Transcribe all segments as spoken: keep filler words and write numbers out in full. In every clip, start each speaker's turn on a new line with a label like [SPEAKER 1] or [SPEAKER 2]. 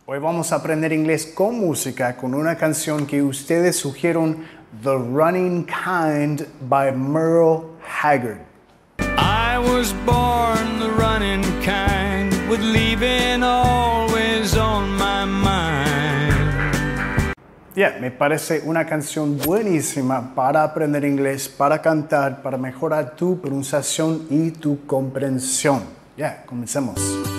[SPEAKER 1] Hoy vamos a aprender inglés con música con una canción que ustedes sugieron, The Running Kind by Merle Haggard.
[SPEAKER 2] I was born the running kind, with leaving always on my mind.
[SPEAKER 1] Yeah, me parece una canción buenísima para aprender inglés, para cantar, para mejorar tu pronunciación y tu comprensión. Ya, yeah, comencemos.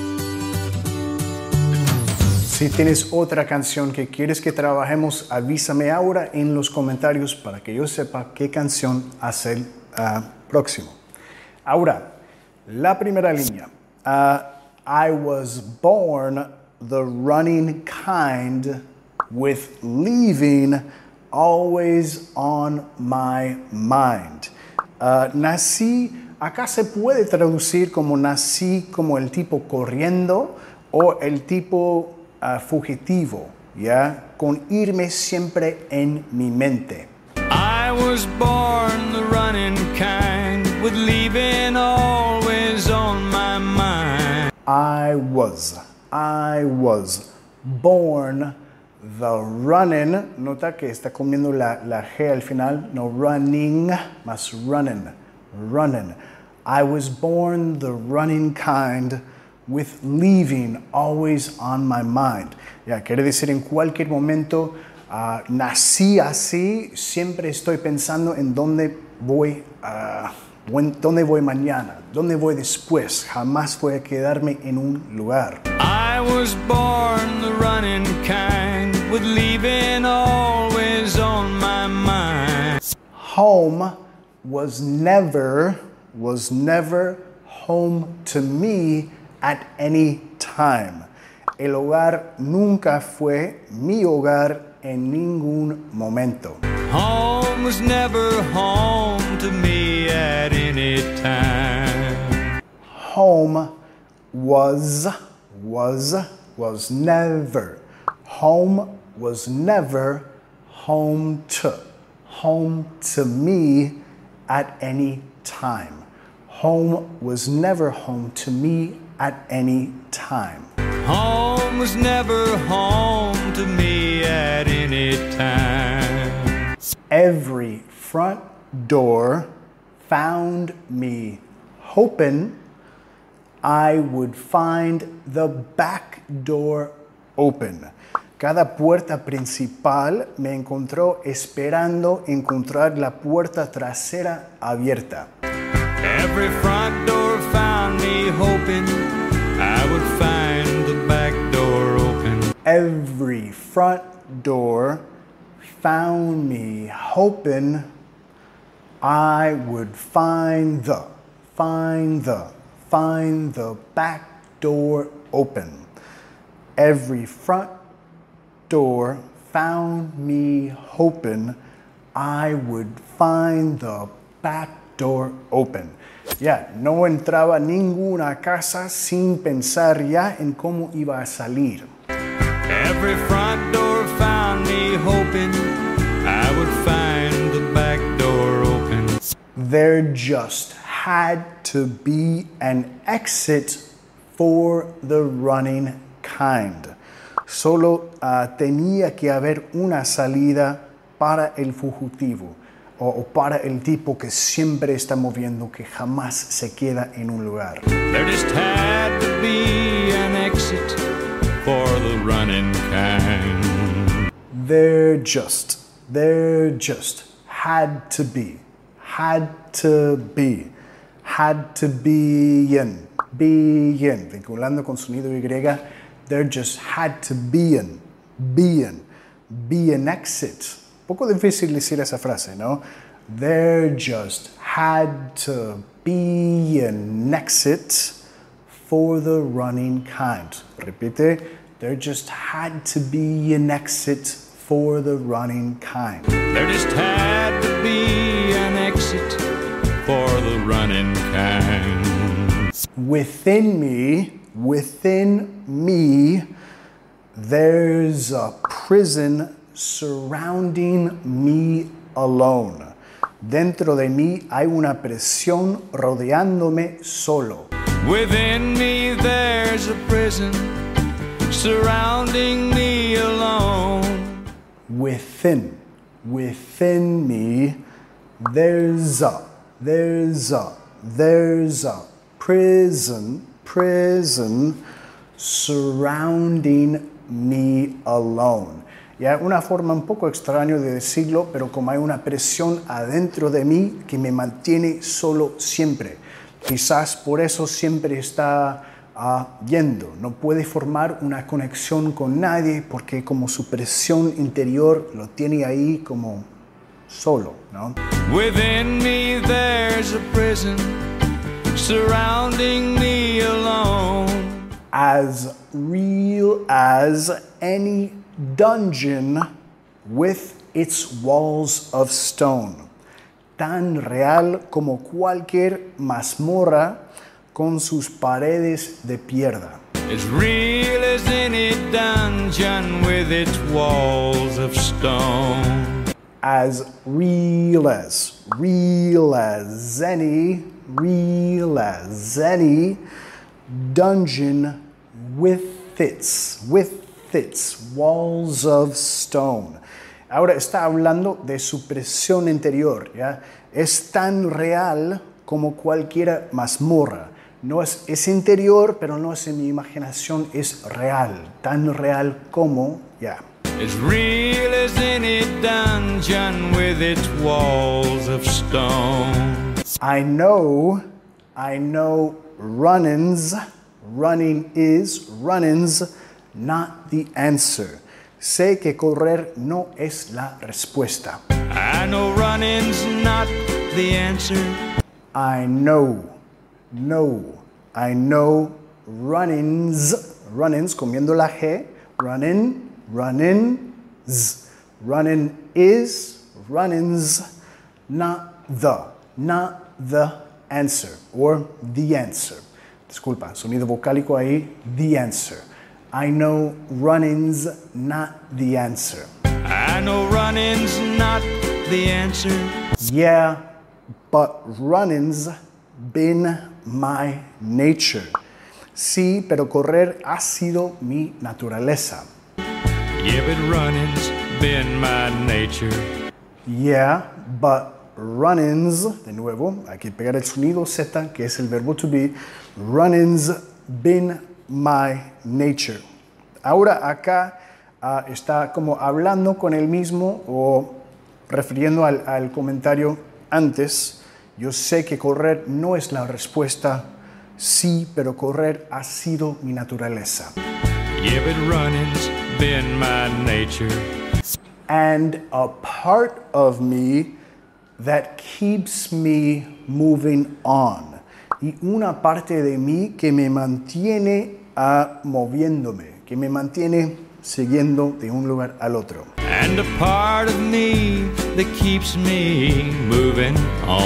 [SPEAKER 1] Si tienes otra canción que quieres que trabajemos, avísame ahora en los comentarios para que yo sepa qué canción hacer uh, próximo. Ahora, la primera línea. Uh, I was born the running kind, with leaving always on my mind. Uh, nací, acá se puede traducir como nací como el tipo corriendo o el tipo uh, fugitivo, ¿ya? Con irme siempre en mi mente.
[SPEAKER 2] I was born the running kind, with leaving always on my mind.
[SPEAKER 1] I was, I was born the running, nota que está comiendo la, la G al final, no running, más running, running. I was born the running kind, with leaving always on my mind. Ya, quiere decir en cualquier momento, uh, nací así, siempre estoy pensando en dónde voy, uh, when, dónde voy mañana, dónde voy después, jamás voy a quedarme en un lugar.
[SPEAKER 2] I was born the running kind, with leaving always on my mind.
[SPEAKER 1] Home was never, was never home to me at any time. El hogar nunca fue mi hogar en ningún momento.
[SPEAKER 2] Home was never home to me at any time.
[SPEAKER 1] Home was, was, was never. Home was never home to. Home to me at any time. Home was never home to me at any time.
[SPEAKER 2] Home was never home to me at any time.
[SPEAKER 1] Every front door found me hoping I would find the back door open. Cada puerta principal me encontró esperando encontrar la puerta trasera abierta.
[SPEAKER 2] Every front door found me hoping I would find the back door open.
[SPEAKER 1] Every front door found me hoping I would find the, find the, find the back door open. Every front door found me hoping I would find the back door open. Ya, yeah, no entraba ninguna casa sin pensar ya en cómo iba a salir.
[SPEAKER 2] Every front door found me hoping I would find the back door open.
[SPEAKER 1] There just had to be an exit for the running kind. Solo uh, tenía que haber una salida para el fugitivo. O para el tipo que siempre está moviendo, que jamás se queda en un lugar.
[SPEAKER 2] There just had to be an exit for the running kind.
[SPEAKER 1] There just, there just had to be, had to be, had to be in, be in, vinculando con sonido Y. There just had to be an, be in, be an exit. Poco difícil decir esa frase, ¿no? There just had to be an exit for the running kind. Repite. There just had to be an exit for the running kind.
[SPEAKER 2] There just had to be an exit for the running kind.
[SPEAKER 1] Within me, within me, there's a prison surrounding me alone. Dentro de mí hay una presión rodeándome solo.
[SPEAKER 2] Within me there's a prison surrounding me alone.
[SPEAKER 1] Within, within me, there's a, there's a, there's a prison, prison surrounding me alone. Ya, una forma un poco extraña de decirlo, pero como hay una presión adentro de mí que me mantiene solo siempre. Quizás por eso siempre está uh, yendo. No puede formar una conexión con nadie porque como su presión interior lo tiene ahí como solo, ¿no?
[SPEAKER 2] Within me there's a prison surrounding me alone.
[SPEAKER 1] As real as any dungeon with its walls of stone. Tan real como cualquier mazmorra con sus paredes de piedra.
[SPEAKER 2] As real as any dungeon with its walls of stone.
[SPEAKER 1] As real as, real as any, real as any dungeon with its, with its walls of stone. Ahora está hablando de su presión interior, ¿ya? Es tan real como cualquier mazmorra. No es, es interior, pero no es en mi imaginación, es real. Tan real como, ya.
[SPEAKER 2] As real as any dungeon with its walls of stone.
[SPEAKER 1] I know, I know run-ins, running is, run-ins, not the answer. Sé que correr no es la respuesta.
[SPEAKER 2] I know running's not the answer.
[SPEAKER 1] I know, no, I know run-ins, run-ins, comiendo la G, run-in, run-ins, run-in is, run-ins, not the, not the answer, or the answer. Disculpa, sonido vocálico ahí, the answer. I know running's not the answer.
[SPEAKER 2] I know running's not the answer.
[SPEAKER 1] Yeah, but running's been my nature. Sí, pero correr ha sido mi naturaleza.
[SPEAKER 2] Yeah, but running's been my nature.
[SPEAKER 1] Yeah, but running's, de nuevo, hay que pegar el sonido Z, que es el verbo to be. Running's been my nature. Ahora acá uh, está como hablando con él mismo o refiriendo al, al comentario antes. Yo sé que correr no es la respuesta, sí, pero correr ha sido mi naturaleza.
[SPEAKER 2] Yeah, but running's been my nature.
[SPEAKER 1] And a part of me that keeps me moving on. Y una parte de mí que me mantiene uh, moviéndome, que me mantiene siguiendo de un lugar al otro.
[SPEAKER 2] And a part of me that keeps me moving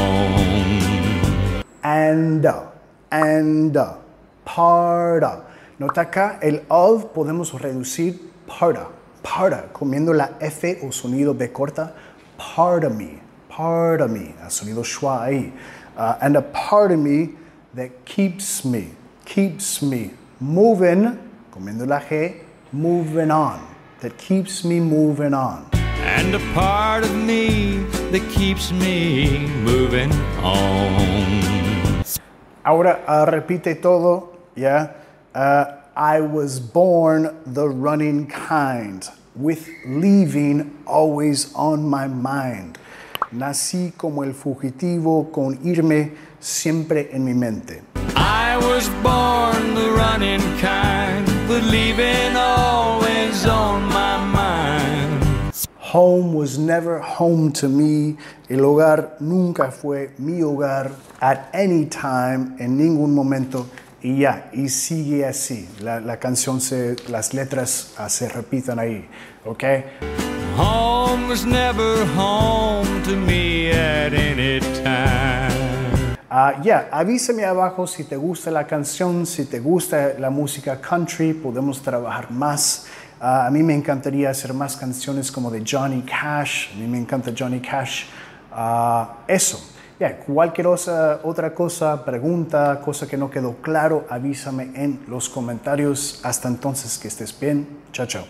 [SPEAKER 2] on.
[SPEAKER 1] And, uh, and, uh, part of. Nota acá, el of podemos reducir part of, part of, comiendo la F o sonido B corta, part of me, part of me, a sonido schwa ahí. Uh, and a part of me that keeps me, keeps me moving, comiendo la G, moving on, that keeps me moving on.
[SPEAKER 2] And a part of me that keeps me moving on.
[SPEAKER 1] Ahora uh, repite todo, ya. Uh, I was born the running kind, with leaving always on my mind. Nací como el fugitivo con irme siempre en mi mente.
[SPEAKER 2] I was born the running kind, but leaving always on my mind.
[SPEAKER 1] Home was never home to me. El hogar nunca fue mi hogar at any time, en ningún momento. Y ya, y sigue así. La, la canción, se, las letras uh, se repitan ahí, ¿ok?
[SPEAKER 2] Home was never home to me at any time.
[SPEAKER 1] Uh, ya, yeah, avísame abajo si te gusta la canción, si te gusta la música country, podemos trabajar más. Uh, a mí me encantaría hacer más canciones como de Johnny Cash. A mí me encanta Johnny Cash. Uh, eso. yeah, cualquier osa, otra cosa, pregunta, cosa que no quedó claro, avísame en los comentarios. Hasta entonces, que estés bien. Chao, chao.